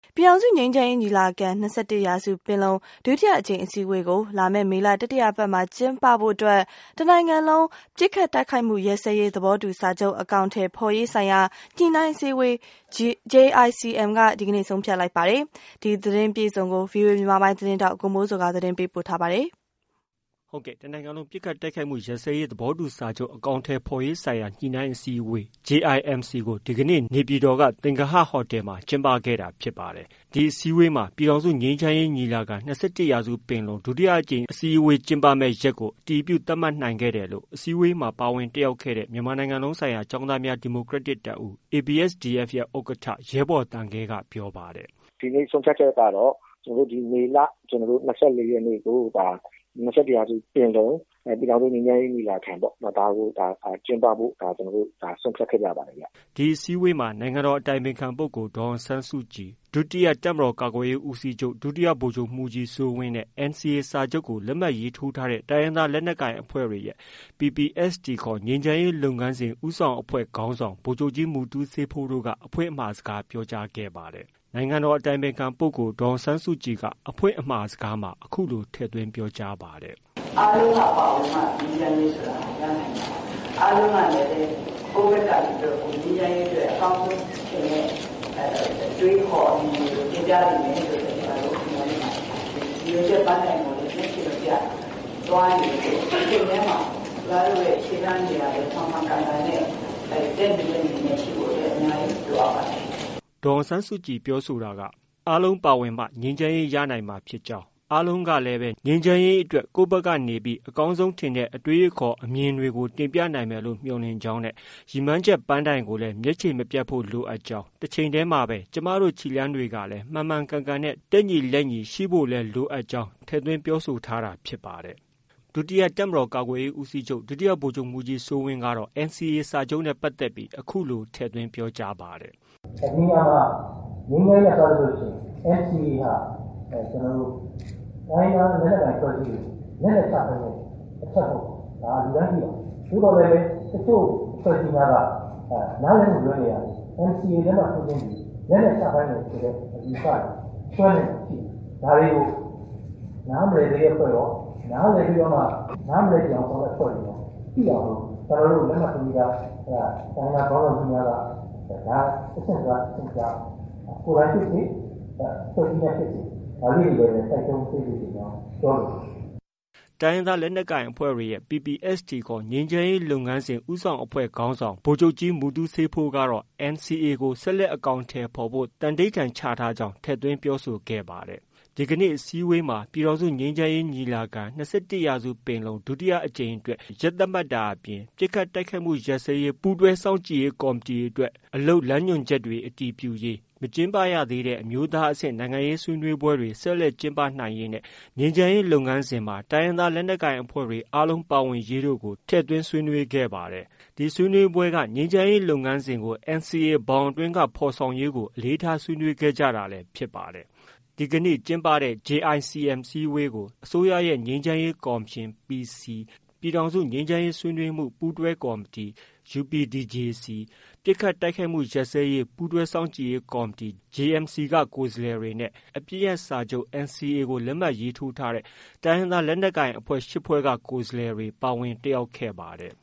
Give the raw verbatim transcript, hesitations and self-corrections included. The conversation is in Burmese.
ပြည်ထောင်စုငြိမ်းချမ်းရေးညီလာခံ၂၁ရာစုပင်လုံဒုတိယအကြိမ်အစည်းအဝေးကိုလာမယ့်မေလတတိယပတ်မှာကျင်းပဖို့အတွက်တနိုင်ငံလုံးပစ်ခတ်တိုက်ခိုက်မှုရပ်စဲရေးသဘောတူစာချုပ်အကောင်အထည်ဖော်ရေးဆိုင်ရာညှိနှိုင်းအစည်းအဝေး J I C M ကဒီကနေ့ဆုံးဖြတ်လိုက်ပါတယ်။ဒီသတင်းပြည့်စုံကို ဗွီအိုအေမြန်မာပိုင်းသတင်းထောက်ကိုမိုးစောကသတင်းပေးပို့ထားပါတယ်။ဟုတ်ကဲ့တနိုင်ငံလုံးပစ်ခတ်တိုက်ခိုက်မှုရပ်စဲရေးသဘောတူစာချုပ်အကောင်အထည်ဖော်ရေးဆိုင်ရာညှိနှိုင်းအစည်းအဝေး J I M C ကိုဒီကနေ့နေပြည်တော်ကသင်္ဂဟဟိုတယ်မှာကျင်းပခဲ့တာဖြစ်ပါတယ်။ဒီအစည်းအဝေးမှာပြည်ထောင်စုငြိမ်းချမ်းရေးညီလာခံ၂၁ရာစုပင်လုံဒုတိယအကြိမ်အစည်းအဝေးကျင်းပမဲ့ရက်ကိုအတည်ပြုသတ်မှတ်နိုင်ခဲ့တယ်လို့အစည်းအဝေးမှာပါဝင်တက်ရောက်ခဲ့တဲ့မြန်မာနိုင်ငံလုံးဆိုင်ရာကျောင်းသားများဒီမိုကရက်တစ်တပ်ဦး A B S D F ရဲ့ဥက္ကဋ္ဌရဲဘော်တန်ခဲကပြောပါတယ်။ဒီနေ့ဆုံးဖြတ်ချက်ကတော့ကျွန်တော်တို့ဒီမေလကျွန်တော်တို့၂၄ရက်နေ့ကိုဒါ၂၁ရာစုပင်လုံပြည်ထောင်စုငြိမ်းချမ်းရေးညီလာခံပေါ့ဒါကိုဒါကျင်းပဖို့ဒါကျွန်တော်တို့ဒါဆုံးဖြတ်ခဲ့ကြပါတယ်ဗျ။ဒီအစည်းအဝေးမှာနိုင်ငံတော်အတိုင်ပင်ခံပုဂ္ဂိုလ်ဒေါ်အောင်ဆန်းစုကြည်ဒုတိယတပ်မတော်ကာကွယ်ရေးဦးစီးချုပ်ဒုတိယဗိုလ်ချုပ်မှူးကြီးစိုးဝင်းနဲ့ N C A စာချုပ်ကိုလက်မှတ်ရေးထိုးထားတဲ့တိုင်းရင်းသားလက်နက်ကိုင်အဖွဲ့တွေရဲ့ P P S T ခေါ်ငြိမ်းချမ်းရေးလုပ်ငန်းစဉ်ဦးဆောင်အဖွဲ့ခေါင်းဆောင်ဗိုလ်ချုပ်ကြီးမူတူးစေးဖိုးတို့ကအဖွင့်အမှာစကားပြောကြားခဲ့ပါတယ်။နိုင်ငံတော်အတိုင်ပင်ခံပုဂ္ဂိုလ်ဒေါ်အောင်ဆန်းစုကြည်ကအဖွင့်အမှာစကားမှာအခုလိုထည့်သွင်းပြောကြားပါတယ်။အားလုံးကပါဝင်မှငြိမ်းချမ်းရေးဆိုတာရနိုင်တာ။အားလုံးကလည်းကိုယ့်ဘက်ကပြီးတော့ငြိမ်းချမ်းရေးအတွက်အကောင်းဆုံးဖြစ်တဲ့အဲတွေးခေါ်အမြင်ကိုပြပြနေတယ်ဆိုတော့ကျွန်တော်တို့ပြောနေပါတယ်။ဒီလိုချက်ပန်းတိုင်းကိုလည်းသိချင်လို့ပြသွားနေတယ်။ဒီထဲမှာလာလို့ရဲ့ခြေလှမ်းတွေရတယ်ဆောင်းမှန်ကန်ကန်နဲ့အဲတက်ပြီးနေရှိဖို့လည်းအများကြီးလိုအပ်ပါတယ်။ဒေါ်ဆန်းစုကြည်ပြောဆိုတာကအားလုံးပါဝင်မှငြိမ်းချမ်းရေးရနိုင်မှာဖြစ်ကြောင်းအားလုံးကလည်းပဲငြိမ်းချမ်းရေးအတွက်ကိုယ့်ဘက်ကနေပြီးအကောင်းဆုံးထင်တဲ့အတွေးအခေါ်အမြင်တွေကိုတင်ပြနိုင်မယ်လို့မျှော်လင့်ကြောင်းနဲ့ရည်မှန်းချက်ပန်းတိုင်ကိုလည်းမျက်ခြေမပြတ်ဖို့လိုအပ်ကြောင်းတစ်ချိန်တည်းမှာပဲကျမတို့ခြေလမ်းတွေကလည်းမှန်မှန်ကန်ကန်နဲ့တက်ညီလက်ညီရှိဖို့လည်းလိုအပ်ကြောင်းထည့်သွင်းပြောဆိုထားတာဖြစ်ပါတယ်။ဒုတိယတပ်မတော်ကာကွယ်ရေးဦးစီးချုပ်ဒုတိယဗိုလ်ချုပ်မှူးကြီးစိုးဝင်းကတော့ N C A စာချုပ်နဲ့ပတ်သက်ပြီးအခုလိုထည့်သွင်းပြောကြားပါတယ်။ဒီမှာငြိမ်းချမ်းရေးဆိုလို့ရှိရင် N C A ဟာအဲကျွန်တော်တို့တိုင်းသားလက်နက်ကိုင်ဖွဲ့စည်းလက်နက်ချတဲ့အချက်ပေါ့ဒါလူတိုင်းကြည့်ပါဘုတော့လည်းတချို့ဖွဲ့စည်းများကအဲနားလည်မှုလွဲနေရတယ် N C A လက်မှတ်ထိုးခြင်းပြီးလက်နက်ချပိုင်းနေဆိုတဲ့အယူဆဆွဲနေရှိဒါတွေကိုနားမလည်တဲ့ဖွဲ့ရောနားလည်ပြီးတော့မှနားမလည်ကြအောင်ဆောင်တဲ့ဖွဲ့တွေရောကြည့်အောင်လို့ကျွန်တော်တို့လက်မှတ်ထိုးတာအဲတိုင်းသားဘောင်းတော်များကဒါအချက်ကအချက်ကကိုယ်တိုင်ဖြစ်ပြီးဖွဲ့စည်းနေဖြစ်ပြီးဒါလေးတွေလည်းတိုက်တွန်းပေးနေကြတော့ပြောလို့တိုင်းရင်းသားလက်နက်ကိုင်အဖွဲ့တွေရဲ့ P P S T ခေါ်ငြိမ်းချမ်းရေးလုပ်ငန်းစဉ်ဦးဆောင်အဖွဲ့ခေါင်းဆောင်ဗိုလ်ချုပ်ကြီးမူတူးစေးဖိုးကတော့ N C A ကိုဆက်လက်အကောင်အထည်ဖော်ဖို့တန်ဋိဌာန်ချထားကြောင်းထည့်သွင်းပြောဆိုခဲ့ပါတယ်။ဒီကနေ့အစည်းအဝေးမှာပြည်ထောင်စုငြိမ်းချမ်းရေးညီလာခံ၂၁ရာစုပင်လုံဒုတိယအကြိမ်အတွက်ရက်သတ်မှတ်တာအပြင်ပစ်ခတ်တိုက်ခိုက်မှုရပ်စဲရေးပူးတွဲစောင့်ကြည့်ရေးကော်မတီအတွက်အလုပ်လမ်းညွှန်ချက်တွေအတည်ပြုရေးမကျင်းပရသေးတဲ့အမျိုးသားအဆင့်နိုင်ငံရေးဆွေးနွေးပွဲတွေဆက်လက်ကျင်းပနိုင်ရေးနဲ့ငြိမ်းချမ်းရေးလုပ်ငန်းစဉ်မှာတိုင်းရင်းသားလက်နက်ကိုင်အဖွဲ့တွေအားလုံးပါဝင်ရေးတို့ကိုထည့်သွင်းဆွေးနွေးခဲ့ပါတယ်။ဒီဆွေးနွေးပွဲကငြိမ်းချမ်းရေးလုပ်ငန်းစဉ်ကို N C A ဘောင်အတွင်းကဖော်ဆောင်ရေးကိုအလေးထားဆွေးနွေးခဲ့ကြတာလည်းဖြစ်ပါတယ်။ဒီကနေ့ကျင်းပတဲ့ J I C M စည်းဝေးကိုအစိုးရရဲ့ငြိမ်းချမ်းရေးကော်မရှင် P C ပြည်ထောင်စုငြိမ်းချမ်းရေးဆွေးနွေးမှုပူးတွဲကော်မတီ U P D J C ပစ်ခတ်တိုက်ခိုက်မှုရပ်စဲရေးပူးတွဲစောင့်ကြည့်ရေးကော်မတီ J M C ကကိုယ်စားလှယ်တွေနဲ့အပစ်ရပ်စာချုပ် N C A ကိုလက်မှတ်ရေးထိုးထားတဲ့တိုင်းရင်းသားလက်နက်ကိုင်အဖွဲ့၈ဖွဲ့ကကိုယ်စားလှယ်တွေပါဝင်တက်ရောက်ခဲ့ပါတယ်